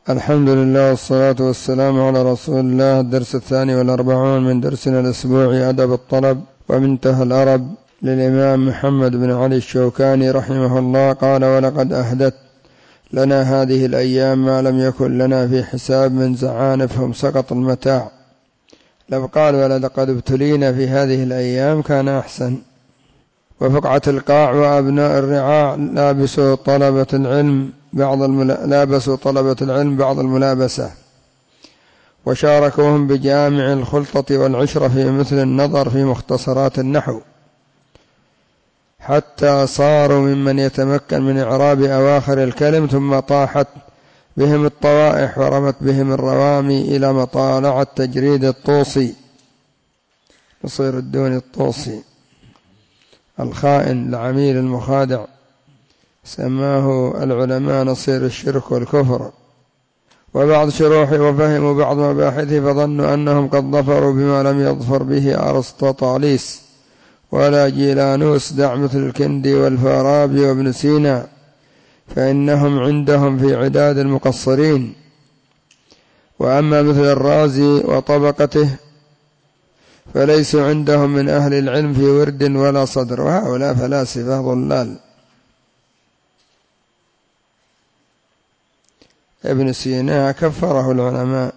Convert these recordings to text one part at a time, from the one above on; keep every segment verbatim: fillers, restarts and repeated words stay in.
الحمد لله والصلاة والسلام على رسول الله. الدرس الثاني والأربعون من درسنا الأسبوعي أدب الطلب ومنتهى الأرب للإمام محمد بن علي الشوكاني رحمه الله. قال: ولقد أهدت لنا هذه الأيام ما لم يكن لنا في حساب من زعانفهم سقط المتاع. لو قال ولقد ابتلينا في هذه الأيام كان أحسن. وفقعة القاع وأبناء الرعاع لابسوا طلبة العلم بعض الملا... لابسوا طلبة العلم بعض الملابسة، وشاركوهم بجامع الخلطة والعشرة في مثل النظر في مختصرات النحو، حتى صاروا ممن يتمكن من إعراب أواخر الكلم، ثم طاحت بهم الطوائح ورمت بهم الروامي إلى مطالعة تجريد الطوسي نصير الدون الطوسي الخائن العميل المخادع، سماه العلماء نصير الشرك والكفر. وبعض شروحه وفهموا بعض مباحثه فظنوا أنهم قد ظفروا بما لم يظفر به أرسطاطاليس ولا جيلانوس، دع مثل الكندي والفارابي وابن سينا، فإنهم عندهم في عداد المقصرين. وأما مثل الرازي وطبقته فليسوا عندهم من أهل العلم في ورد ولا صدر، وهؤلاء فلاسفة ضلال. ابن سينا كفره العلماء،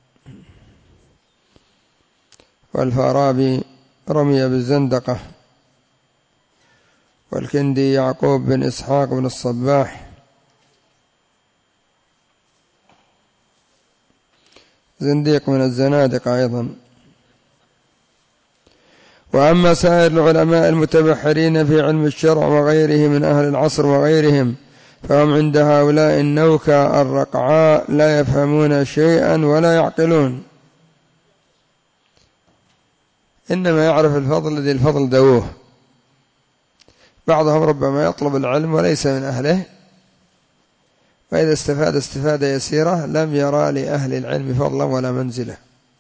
والفارابي رمي بالزندقة، والكندي يعقوب بن إسحاق بن الصباح زنديق من الزنادقة أيضا. وأما سائر العلماء المتبحرين في علم الشرع وغيره من أهل العصر وغيرهم فهم عند هؤلاء النوكة الرقعاء لا يفهمون شيئا ولا يعقلون، إنما يعرف الفضل الذي الفضل دووه. بعضهم ربما يطلب العلم وليس من أهله، وإذا استفاد استفادة يسيرة لم يرى لأهل العلم فضلا ولا منزلة.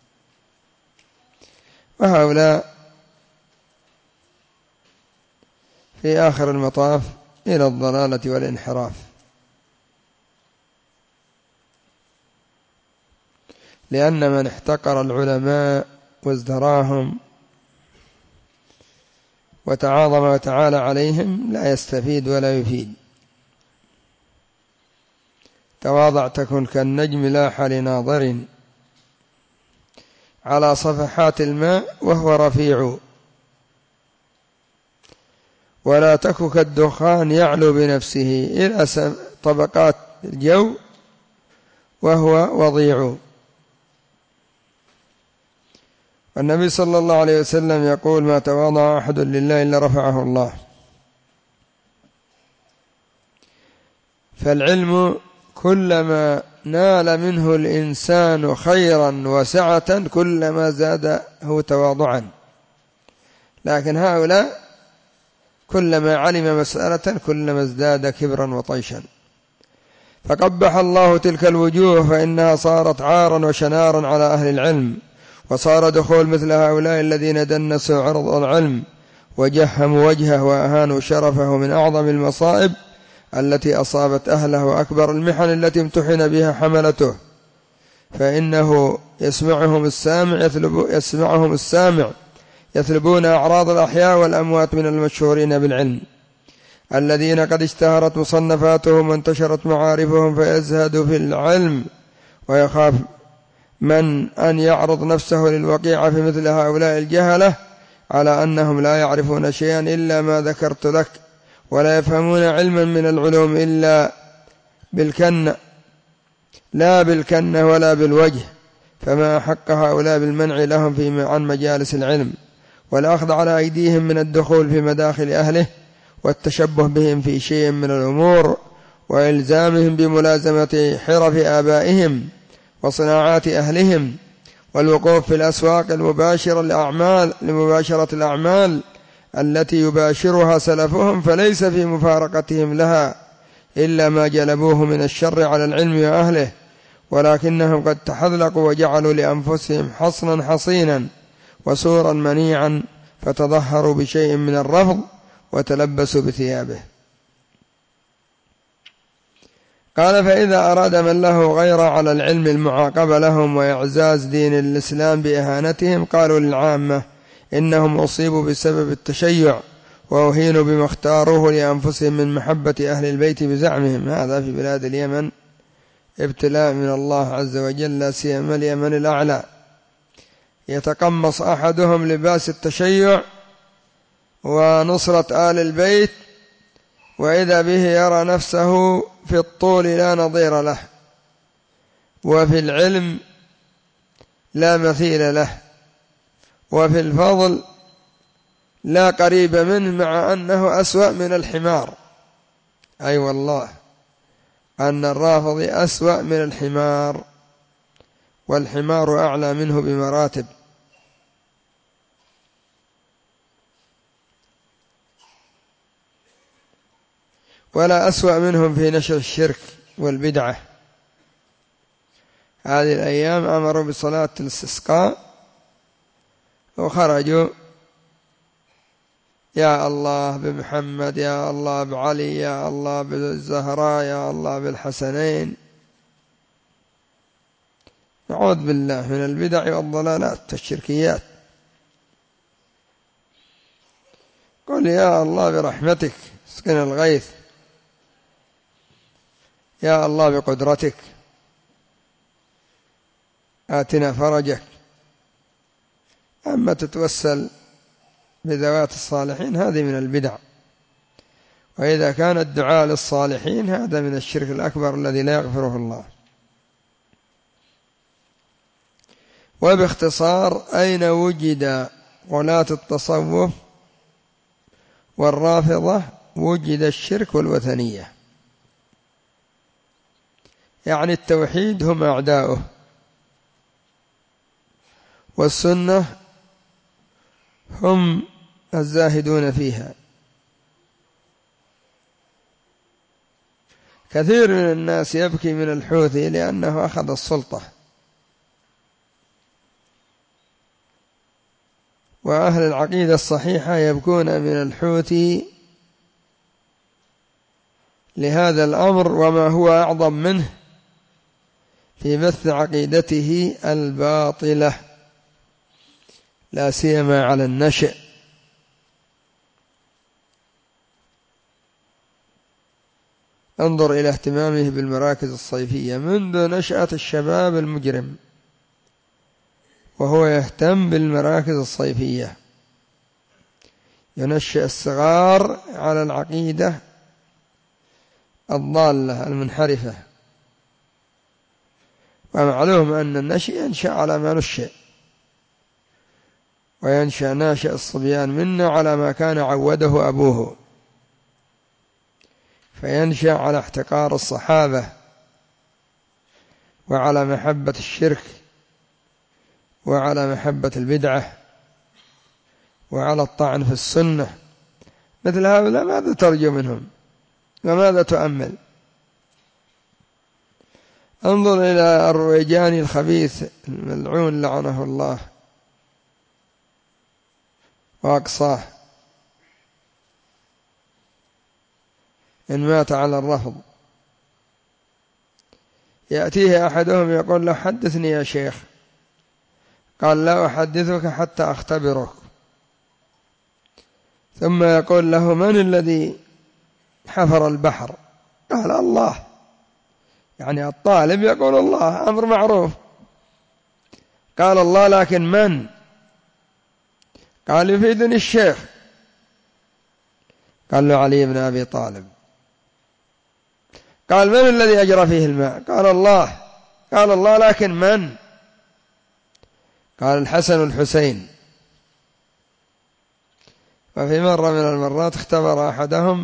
وهؤلاء في آخر المطاف إلى الضلالة والانحراف، لأن من احتقر العلماء وازدراهم وتعاظم وتعالى عليهم لا يستفيد ولا يفيد. تواضع تكن كالنجم لاح لناظر على صفحات الماء وهو رفيع، ولا تك كالدخان يعلو بنفسه إلى طبقات الجو وهو وضيع. النبي صلى الله عليه وسلم يقول: ما تواضع أحد لله إلا رفعه الله. فالعلم كلما نال منه الإنسان خيرا وسعة كلما زاده تواضعا، لكن هؤلاء كلما علم مسألة كلما ازداد كبرا وطيشا. فقبح الله تلك الوجوه، فإنها صارت عارا وشنارا على أهل العلم، وصار دخول مثل هؤلاء الذين دنسوا عرض العلم وجهموا وجهه وأهانوا شرفه من أعظم المصائب التي أصابت أهله وأكبر المحن التي امتحن بها حملته. فإنه يسمعهم السامع يثلب يسمعهم السامع يثلبون أعراض الأحياء والأموات من المشهورين بالعلم، الذين قد اشتهرت مصنفاتهم وانتشرت معارفهم، فيزهد في العلم ويخاف من أن يعرض نفسه للوقيعة في مثل هؤلاء الجهلة على أنهم لا يعرفون شيئا إلا ما ذكرت لك، ولا يفهمون علما من العلوم إلا بالكن لا بالكن ولا بالوجه، فما حق هؤلاء بالمنع لهم في عن مجالس العلم، والأخذ على أيديهم من الدخول في مداخل أهله، والتشبه بهم في شيء من الأمور، وإلزامهم بملازمة حرف آبائهم وصناعات أهلهم، والوقوف في الأسواق المباشرة لأعمال لمباشرة الأعمال التي يباشرها سلفهم، فليس في مفارقتهم لها إلا ما جلبوه من الشر على العلم وأهله، ولكنهم قد تحذلقوا وجعلوا لأنفسهم حصنا حصينا وسورا منيعا، فتظهروا بشيء من الرفض وتلبسوا بثيابه. قال فإذا أراد من له غير على العلم المعاقبة لهم وإعزاز دين الإسلام بإهانتهم قالوا للعامة إنهم أصيبوا بسبب التشيع وأهينوا بما اختاروه لأنفسهم من محبة أهل البيت بزعمهم. هذا في بلاد اليمن ابتلاء من الله عز وجل، لا سيما اليمن الأعلى، يتقمص أحدهم لباس التشيع ونصرة آل البيت، وإذا به يرى نفسه في الطول لا نظير له، وفي العلم لا مثيل له، وفي الفضل لا قريب منه، مع أنه أسوأ من الحمار. أي أيوة والله أن الرافضي أسوأ من الحمار، والحمار أعلى منه بمراتب. ولا أسوأ منهم في نشر الشرك والبدعة. هذه الأيام أمروا بصلاة الاستسقاء وخرجوا يا الله بمحمد، يا الله بعلي، يا الله بالزهراء، يا الله بالحسنين. نعوذ بالله من البدع والضلالات الشركيات. قل يا الله برحمتك اسقنا الغيث، يا الله بقدرتك آتنا فرجك. أما تتوسل بذوات الصالحين هذه من البدع، وإذا كان الدعاء للصالحين هذا من الشرك الأكبر الذي لا يغفره الله. وباختصار أين وجد غلاة التصوف والرافضة؟ وجد الشرك والوثنية، يعني التوحيد هم أعداؤه، والسنة هم الزاهدون فيها. كثير من الناس يبكي من الحوثي لأنه أخذ السلطة، وأهل العقيدة الصحيحة يبكون من الحوثي لهذا الأمر وما هو أعظم منه في بث عقيدته الباطلة، لا سيما على النشء. انظر إلى اهتمامه بالمراكز الصيفية منذ نشأة الشباب المجرم، وهو يهتم بالمراكز الصيفية، ينشئ الصغار على العقيدة الضالة المنحرفة. ومعلوم أن النشئ ينشأ على ما نشئ، وينشأ ناشئ الصبيان منا على ما كان عوده أبوه، فينشأ على احتقار الصحابة وعلى محبة الشرك وعلى محبة البدعة وعلى الطعن في السنة. مثل هؤلاء ماذا ترجو منهم وماذا تؤمل؟ انظر إلى الرويجاني الخبيث الملعون لعنه الله وأقصاه، إن مات على الرفض يأتيه أحدهم يقول له حدثني يا شيخ، قال لا أحدثك حتى أختبرك. ثم يقول له من الذي حفر البحر؟ قال الله. يعني الطالب يقول الله، أمر معروف. قال الله لكن من؟ قال يفيدني الشيخ. قال له علي بن أبي طالب. قال من الذي أجرى فيه الماء؟ قال الله. قال الله لكن من؟ قال الحسن والحسين. وفي مرة من المرات اختبر أحدهم،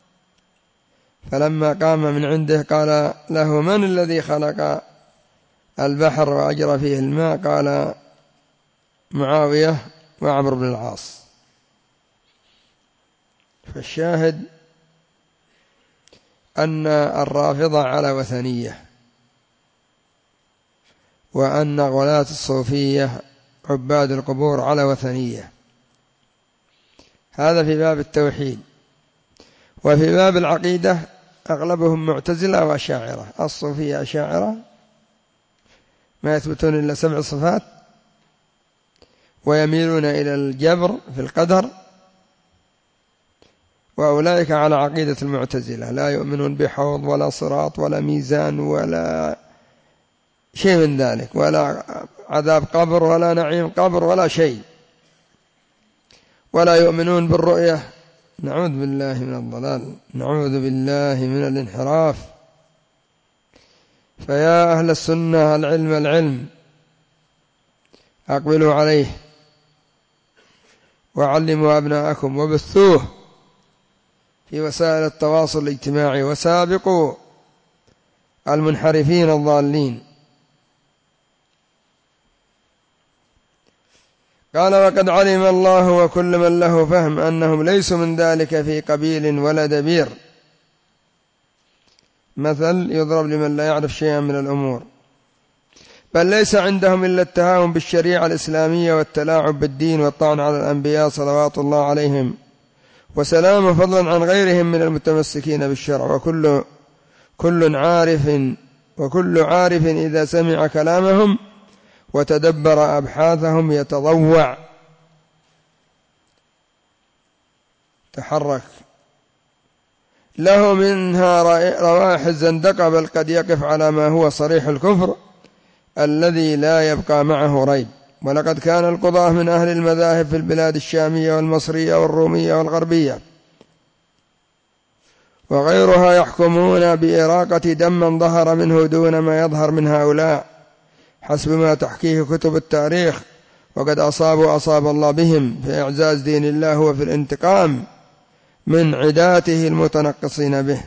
فلما قام من عنده قال له من الذي خلق البحر وأجرى فيه الماء؟ قال معاوية وعمرو بن العاص. فالشاهد أن الرافضة على وثنية، وأن غلاة الصوفية عباد القبور على وثنية. هذا في باب التوحيد. وفي باب العقيدة أغلبهم معتزلة وأشاعرة. الصوفية أشاعرة ما يثبتون إلا سبع صفات، ويميلون إلى الجبر في القدر، وأولئك على عقيدة المعتزلة، لا يؤمنون بحوض ولا صراط ولا ميزان ولا شيء من ذلك، ولا عذاب قبر ولا نعيم قبر ولا شيء، ولا يؤمنون بالرؤية. نعوذ بالله من الضلال، نعوذ بالله من الانحراف. فيا أهل السنة العلم العلم أقبلوا عليه وعلموا أبناءكم وبثوه في وسائل التواصل الاجتماعي، وسابقوا المنحرفين الضالين. قال: وقد علم الله وكل من له فهم أنهم ليسوا من ذلك في قبيل ولا دبير. مثل يضرب لمن لا يعرف شيئا من الأمور، بل ليس عندهم إلا التهاون بالشريعة الإسلامية والتلاعب بالدين والطعن على الأنبياء صلوات الله عليهم وسلامه، فضلا عن غيرهم من المتمسكين بالشرع. وكل كل عارف وكل عارف إذا سمع كلامهم وتدبر أبحاثهم يتضوع، تحرك له منها روائح الزندقة، بل قد يقف على ما هو صريح الكفر الذي لا يبقى معه ريب. ولقد كان القضاة من أهل المذاهب في البلاد الشامية والمصرية والرومية والغربية وغيرها يحكمون بإراقة دم من ظهر منه دون ما يظهر من هؤلاء، حسب ما تحكيه كتب التاريخ. وقد أصابوا أصاب الله بهم في إعزاز دين الله وفي الانتقام من عداته المتنقصين به.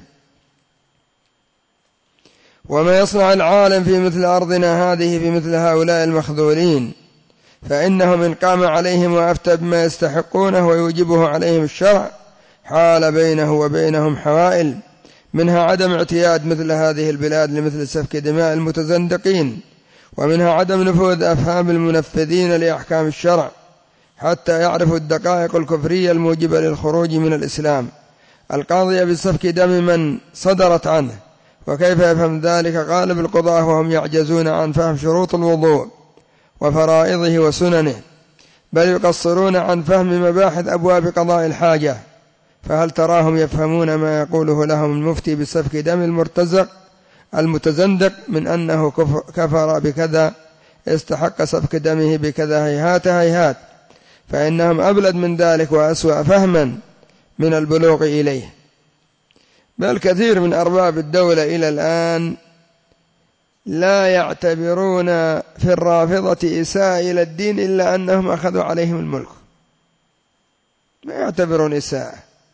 وما يصنع العالم في مثل أرضنا هذه في مثل هؤلاء المخذولين، فإنه من قام عليهم وأفتى بما يستحقونه ويوجبه عليهم الشرع حال بينه وبينهم حوائل، منها عدم اعتياد مثل هذه البلاد لمثل سفك دماء المتزندقين، ومنها عدم نفوذ أفهام المنفذين لأحكام الشرع حتى يعرفوا الدقائق الكفرية الموجبة للخروج من الإسلام القاضية بسفك دم من صدرت عنه. وكيف يفهم ذلك غالب القضاة وهم يعجزون عن فهم شروط الوضوء وفرائضه وسننه، بل يقصرون عن فهم مباحث أبواب قضاء الحاجة. فهل تراهم يفهمون ما يقوله لهم المفتي بسفك دم المرتزق المتزندق من أنه كفر بكذا استحق سفك دمه بكذا؟ هيهات هيهات، فإنهم أبلد من ذلك وأسوأ فهما من البلوغ إليه. بل كثير من أرباب الدولة إلى الآن لا يعتبرون في الرافضة إساءة إلى الدين إلا أنهم أخذوا عليهم الملك، ما يعتبرون إساءة.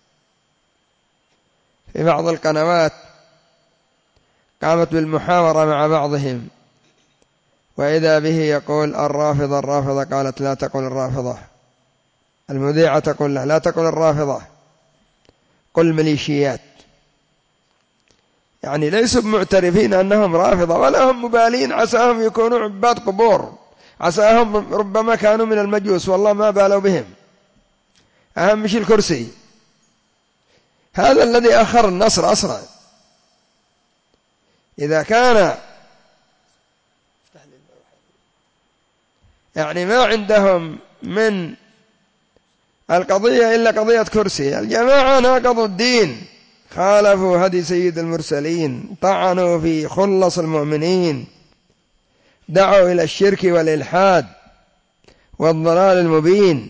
في بعض القنوات قامت بالمحاورة مع بعضهم، وإذا به يقول الرافضة الرافضة، قالت لا تقل الرافضة. المذيعة تقول له لا تقل الرافضة، قل ميليشيات. يعني ليسوا معترفين أنهم رافضة ولا هم مبالين، عساهم يكونوا عباد قبور، عساهم ربما كانوا من المجوس، والله ما بالوا بهم، أهم شيء الكرسي. هذا الذي أخر النصر أسرع. إذا كان يعني ما عندهم من القضية إلا قضية كرسي، الجماعة ناقضوا الدين، خالفوا هدي سيد المرسلين، طعنوا في خلص المؤمنين، دعوا إلى الشرك والإلحاد والضلال المبين،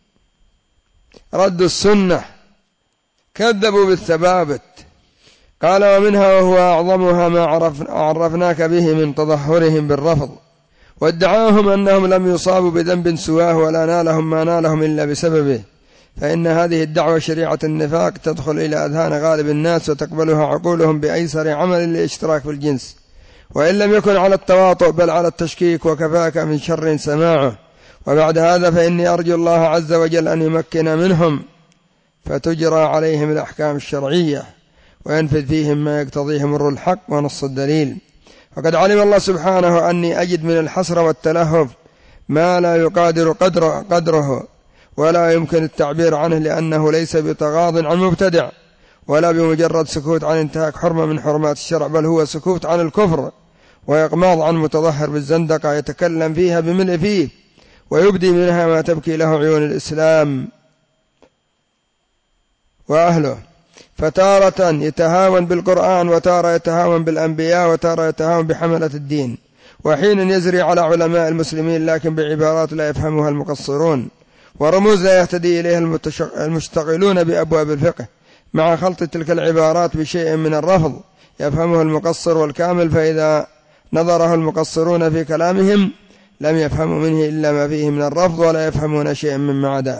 ردوا السنة، كذبوا بالثبابت. قال ومنها وهو أعظمها ما عرفناك به من تظهرهم بالرفض وادعاهم أنهم لم يصابوا بذنب سواه ولا نالهم ما نالهم إلا بسببه، فإن هذه الدعوة شريعة النفاق تدخل إلى أذهان غالب الناس وتقبلها عقولهم بأيسر عمل الاشتراك في الجنس، وإن لم يكن على التواطؤ بل على التشكيك، وكفاك من شر سماعه. وبعد هذا فإني أرجو الله عز وجل أن يمكن منهم فتجرى عليهم الأحكام الشرعية وينفذ فيهم ما يقتضيه مر الحق ونص الدليل. وقد علم الله سبحانه أني أجد من الحسرة والتلهف ما لا يقادر قدر قدره ولا يمكن التعبير عنه، لأنه ليس بتغاض عن مبتدع ولا بمجرد سكوت عن انتهاك حرمة من حرمات الشرع، بل هو سكوت عن الكفر وإقماض عن متظاهر بالزندقة يتكلم فيها بملء فيه ويبدي منها ما تبكي له عيون الإسلام وأهله. فتارة يتهاون بالقرآن، وتارة يتهاون بالأنبياء، وتارة يتهاون بحملة الدين، وحين يزري على علماء المسلمين لكن بعبارات لا يفهمها المقصرون، ورموز لا يهتدي إليها المشتغلون بأبواب الفقه، مع خلط تلك العبارات بشيء من الرفض يفهمه المقصر والكامل، فإذا نظره المقصرون في كلامهم لم يفهموا منه إلا ما فيه من الرفض، ولا يفهمون شيئا مما عداه.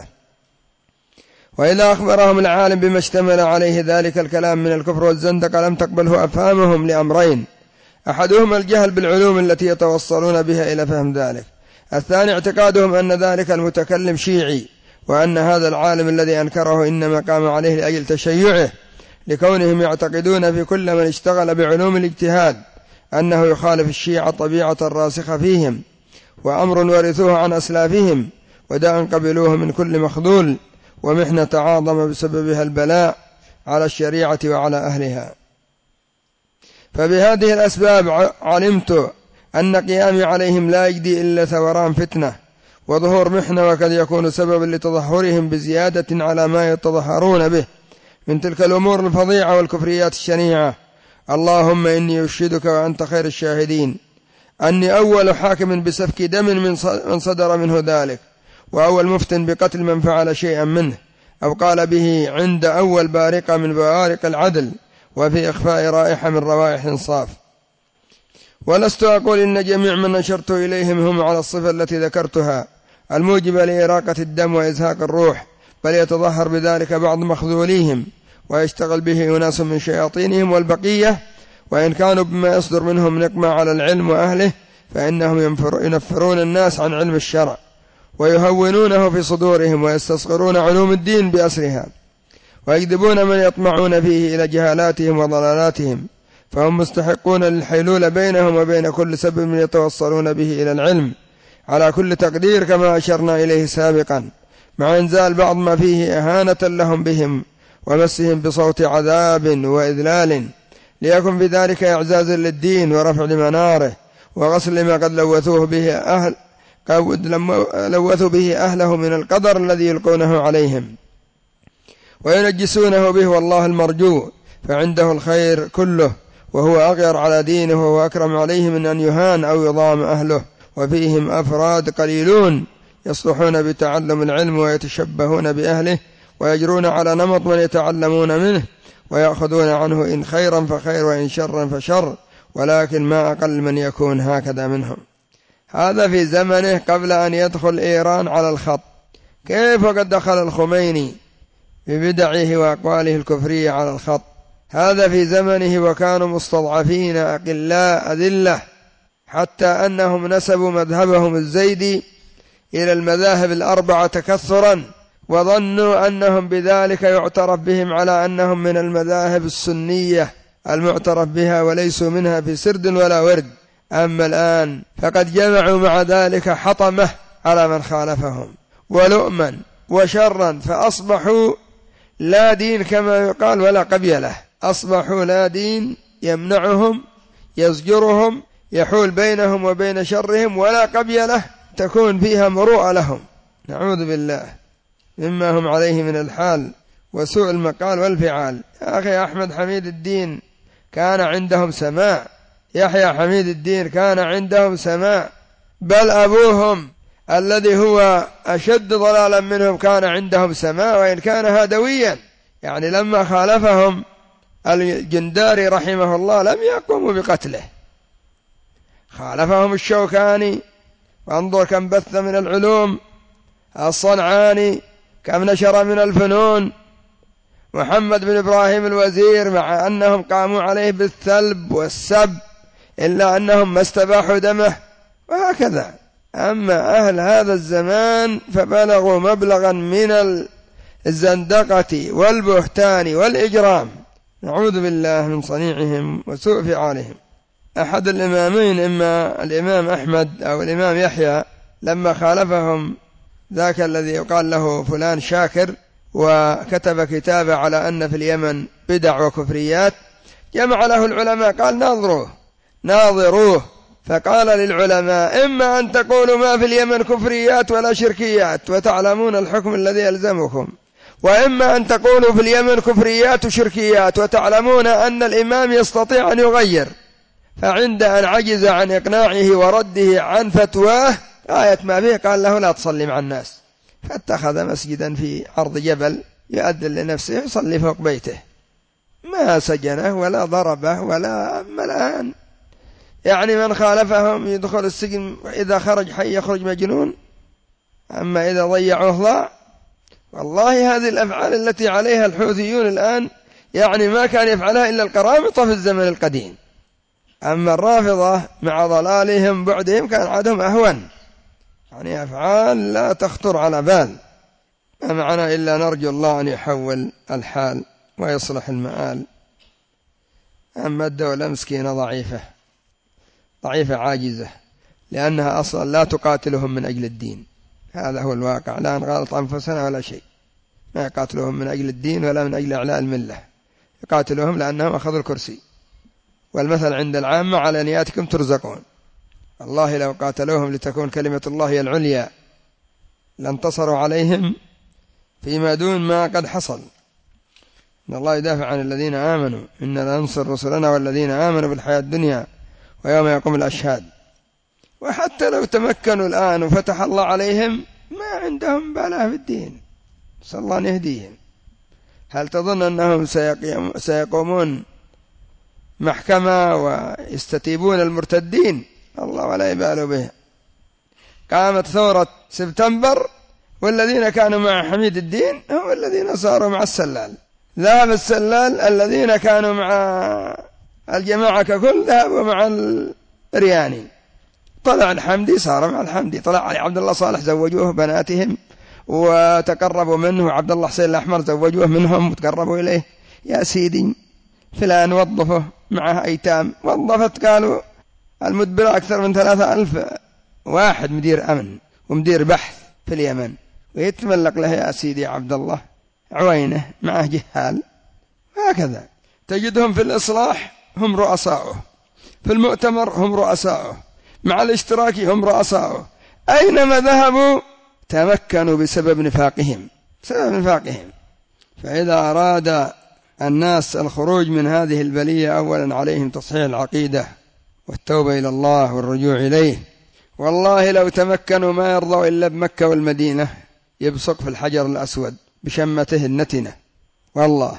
وإذا أخبرهم العالم بما اشتمل عليه ذلك الكلام من الكفر والزندقة لم تقبله أفهامهم لأمرين: أحدهما الجهل بالعلوم التي يتوصلون بها إلى فهم ذلك، الثاني اعتقادهم أن ذلك المتكلم شيعي، وأن هذا العالم الذي أنكره إنما قام عليه لأجل تشيعه، لكونهم يعتقدون في كل من اشتغل بعلوم الاجتهاد أنه يخالف الشيعة طبيعة راسخة فيهم، وأمر ورثوه عن أسلافهم، وداء قبلوه من كل مخذول، ومحنة تعاظم بسببها البلاء على الشريعة وعلى أهلها. فبهذه الأسباب علمت أن قيامي عليهم لا يجدي إلا ثوران فتنة وظهور محنة، وقد يكون سببا لتظهرهم بزيادة على ما يتظهرون به من تلك الأمور الفظيعة والكفريات الشنيعة. اللهم إني أشهدك وأنت خير الشاهدين أني أول حاكم بسفك دم من صدر منه ذلك، وأول مفتن بقتل من فعل شيئا منه أو قال به عند أول بارقة من بوارق العدل، وفي إخفاء رائحة من روائح إنصاف. ولست أقول إن جميع من نشرت إليهم هم على الصفة التي ذكرتها الموجبة لإراقة الدم وإزهاق الروح، بل يتظهر بذلك بعض مخذوليهم ويشتغل به أناس من شياطينهم، والبقية وإن كانوا بما يصدر منهم نقمة على العلم وأهله فإنهم ينفرون الناس عن علم الشرع ويهونونه في صدورهم، ويستصغرون علوم الدين بأسرها، ويكذبون من يطمعون فيه إلى جهالاتهم وضلالاتهم، فهم مستحقون للحيلول بينهم وبين كل سبب يتوصلون به إلى العلم على كل تقدير، كما أشرنا إليه سابقا، مع إنزال بعض ما فيه إهانة لهم بهم ومسهم بصوت عذاب وإذلال، ليكن في ذلك إعزاز للدين ورفع لمناره وغسل ما قد لوثوه به أهل قد لوثوا به أهله من القدر الذي يلقونه عليهم وينجسونه به، والله المرجو فعنده الخير كله، وهو أغير على دينه وهو أكرم عليه من أن يهان أو يضام أهله. وفيهم أفراد قليلون يصلحون بتعلم العلم ويتشبهون بأهله ويجرون على نمط من يتعلمون منه ويأخذون عنه إن خيرا فخير وإن شرا فشر، ولكن ما أقل من يكون هكذا منهم. هذا في زمنه قبل أن يدخل إيران على الخط، كيف وقد دخل الخميني ببدعه وأقواله الكفرية على الخط. هذا في زمنه وكانوا مستضعفين أقلاء أذلة، حتى أنهم نسبوا مذهبهم الزيدي إلى المذاهب الأربعة تكثرا، وظنوا أنهم بذلك يعترف بهم على أنهم من المذاهب السنية المعترف بها وليسوا منها في سرد ولا ورد. أما الآن فقد جمعوا مع ذلك حطمة على من خالفهم ولؤما وشرا، فأصبحوا لا دين كما يقال ولا قبيلة، أصبحوا لا دين يمنعهم يزجرهم يحول بينهم وبين شرهم، ولا قبيلة تكون فيها مروءة لهم، نعوذ بالله مما هم عليه من الحال وسوء المقال والفعال. يا أخي أحمد حميد الدين كان عندهم سماع، يحيى حميد الدين كان عندهم سماع، بل أبوهم الذي هو أشد ضلالا منهم كان عندهم سماع وإن كان هادويا. يعني لما خالفهم الجنداري رحمه الله لم يقوموا بقتله، خالفهم الشوكاني وانظر كم بث من العلوم، الصنعاني كم نشر من الفنون، محمد بن إبراهيم الوزير مع أنهم قاموا عليه بالثلب والسب إلا أنهم ما استباحوا دمه، وهكذا. أما أهل هذا الزمان فبلغوا مبلغا من الزندقة والبهتان والإجرام، نعوذ بالله من صنيعهم وسوء فعالهم. أحد الإمامين إما الإمام أحمد أو الإمام يحيى لما خالفهم ذاك الذي يقال له فلان شاكر وكتب كتابة على أن في اليمن بدع وكفريات، جمع له العلماء قال ناظروه ناظروه فقال للعلماء إما أن تقولوا ما في اليمن كفريات ولا شركيات وتعلمون الحكم الذي يلزمكم، وإما أن تقولوا في اليمن كفريات وشركيات وتعلمون أن الإمام يستطيع أن يغير. فعند أن عجز عن إقناعه ورده عن فتواه آية ما فيه قال له لا تصلي مع الناس، فاتخذ مسجدا في عرض جبل يؤذن لنفسه يصلي فوق بيته، ما سجنه ولا ضربه ولا ملان. يعني من خالفهم يدخل السجن، إذا خرج حي يخرج مجنون، أما إذا ضيعوه ضاع. والله هذه الأفعال التي عليها الحوثيون الآن يعني ما كان يفعلها إلا القرامطة في الزمن القديم، أما الرافضة مع ضلالهم بعدهم كان عادهم أهون، يعني أفعال لا تخطر على بال. ما معنا إلا نرجو الله أن يحول الحال ويصلح المآل. أما الدولة مسكينة ضعيفة ضعيفة عاجزة، لأنها أصلا لا تقاتلهم من أجل الدين، هذا هو الواقع، لا نغالط أنفسنا ولا شيء، ما يقاتلهم من أجل الدين ولا من أجل إعلاء الملة، يقاتلهم لأنهم أخذوا الكرسي، والمثل عند العامة على نياتكم ترزقون. الله لو قاتلوهم لتكون كلمة الله هي العليا لانتصروا عليهم فيما دون ما قد حصل. إن الله يدافع عن الذين آمنوا إن لننصر رسلنا والذين آمنوا بالحياة الدنيا ويوم يقوم الأشهاد. وحتى لو تمكنوا الآن وفتح الله عليهم ما عندهم باله في الدين، صلى الله أن يهديهم. هل تظن أنهم سيقومون محكمة ويستتيبون المرتدين؟ الله ولا يبالوا به. قامت ثورة سبتمبر والذين كانوا مع حميد الدين هم الذين صاروا مع السلال، ذهب السلال، الذين كانوا مع الجماعة ككل ذهبوا مع الرياني. طلع الحمدي صار مع الحمدي، طلع علي عبد الله صالح زوجوه بناتهم وتقربوا منه، وعبد الله حسين الأحمر زوجوه منهم وتقربوا إليه. يا سيدي فلان وظفه معه أيتام، وظفت قالوا المدبر أكثر من ثلاثة ألف واحد مدير أمن ومدير بحث في اليمن، ويتملق له يا سيدي عبد الله عوينه معه جهال. هكذا تجدهم في الإصلاح هم رؤساؤه، في المؤتمر هم رؤساؤه، مع الاشتراك هم رؤساؤه، أينما ذهبوا تمكنوا بسبب نفاقهم بسبب نفاقهم. فإذا أراد الناس الخروج من هذه البلية أولا عليهم تصحيح العقيدة والتوبة إلى الله والرجوع إليه. والله لو تمكنوا ما يرضوا إلا بمكة والمدينة، يبصق في الحجر الأسود بشمته النتنة والله،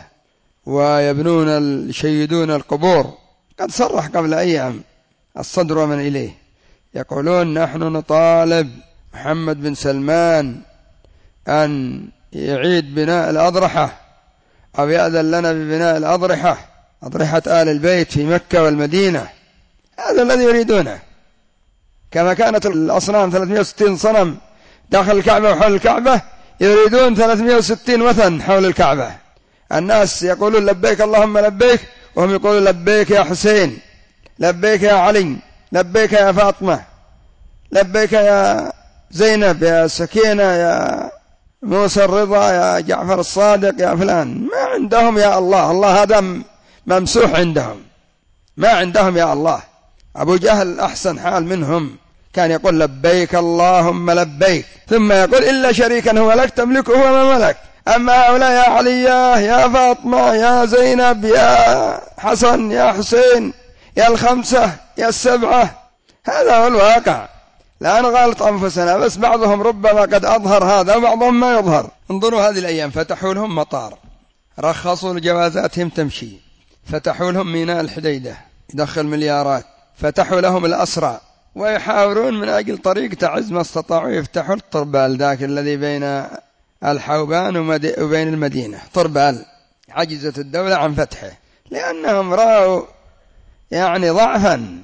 ويبنون يشيدون القبور. قد صرح قبل أيام الصدر ومن إليه يقولون نحن نطالب محمد بن سلمان أن يعيد بناء الأضرحة أو يأذن لنا ببناء الأضرحة، أضرحة آل البيت في مكة والمدينة. هذا الذي يريدونه، كما كانت الأصنام ثلاثمائة وستين صنم داخل الكعبة وحول الكعبة، يريدون ثلاثمائة وستين وثن حول الكعبة. الناس يقولون لبيك اللهم لبيك، وهم يقولون لبيك يا حسين، لبيك يا علي، لبيك يا فاطمة، لبيك يا زينب، يا سكينة، يا موسى الرضا، يا جعفر الصادق، يا فلان. ما عندهم يا الله، الله هذا ممسوح عندهم، ما عندهم يا الله. أبو جهل أحسن حال منهم، كان يقول لبيك اللهم لبيك، ثم يقول إلا شريكا هو لك تملكه وما ملك. أما هؤلاء يا علي يا فاطمة يا زينب يا حسن يا حسين يا الخمسة يا السبعة، هذا هو الواقع. لا نغالط أنفسنا، بس بعضهم ربما قد أظهر هذا وبعضهم ما يظهر. انظروا هذه الأيام فتحوا لهم مطار، رخصوا لجوازاتهم تمشي، فتحوا لهم ميناء الحديدة يدخل مليارات، فتحوا لهم الأسرى، ويحاولون من أجل طريق تعز ما استطاعوا يفتحوا الطربال ذاك الذي بين الحوبان وبين المدينة. طربال عجزت الدولة عن فتحه لأنهم رأوا يعني ضعفا